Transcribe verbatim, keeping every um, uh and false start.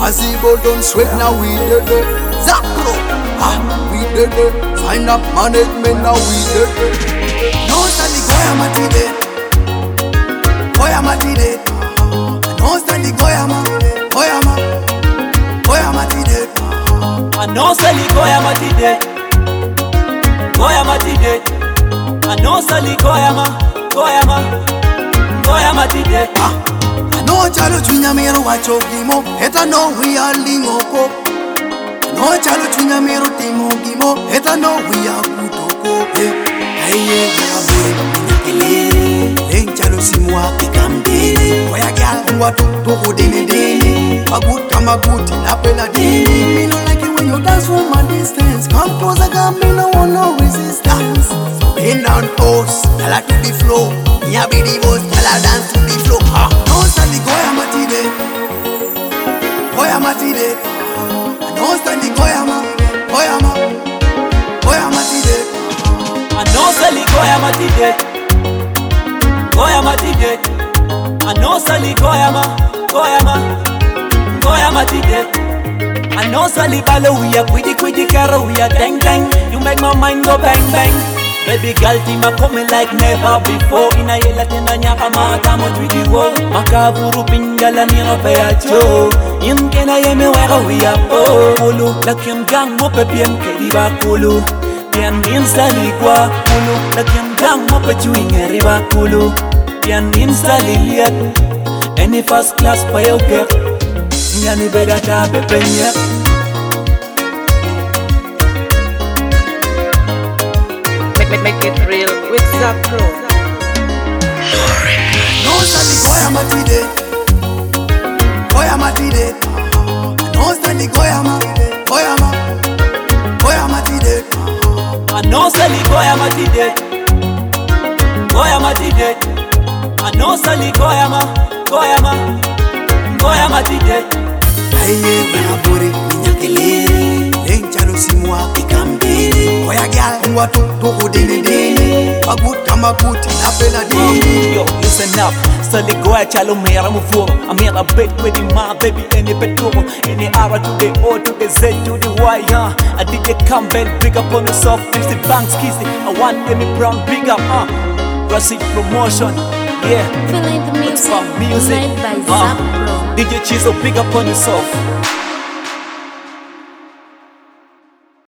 Massive don't sweat now we did it. Zapro, ah, we did it. Sign up management now we did it. No study goya matide, goya matide. No study goya ma, goya ma, goya matide. I know Sally goya matide, goya matide. I know Sally goya ma, goya ma, goya matide. No chalo chunyamiro wacho gimo, eta no we are lingoko. No chalo chunyamiro timo gimo, eta no we are kutoko. Hey, hey, hey, hey, chalo simwa kikambili. Oya gyal, watu tuku dini dini. Maguta maguti na pela dini. Me no like it when you dance from a distance. Come closer, girl, me no want no resistance. Bend down pose, tell her to the flow. Ya be the boss, tell her dance to the flow. Ah. No study goya matide, goya matide. No study goya ma, goya ma, goya matide. I know Sally goya matide, goya matide. I know Sally goya ma, goya ma, goya matide. I know Sally balo we a quiddy quiddy caro we a dang dang. You make my mind go bang bang. Baby girl, team a coming like never before. Ina yela tena nyaka mata mo twidi wo. Makavuru pingala ni no peacho. Imkena yeme wega we a polo. Lakim gang mo pe piem kedi ba kulu. Pian instali kwa kulu. Lakim gang mo pe chuinge riba kulu. Pian instali liet. Any first class pa yo get. Nyani bega ta be penye. Make it real with Zapro. No study goya matide, goya matide. No study goya ma, goya ma, goya matide. I know Sally goya matide, goya matide. I know Sally goya ma, goya ma, goya matide. Aye, wena bore minyakiliri. Lenchalo simwa kikambili. Oya gyal, watu tuku dini dini. Maguta maguti na pela dini. Yo, listen up. Sally goya chalo mera mufuro. I'm here a bit with my baby any peturo. Any R to the O to the Z to the Y, huh? I did the campbell, big up on the soft fifty banks kissy. I want Emmy Brown big up, huh? Rossi promotion, yeah. Feeling the music, From music, made by uh, Zapro. D J Chizo big up on the soft.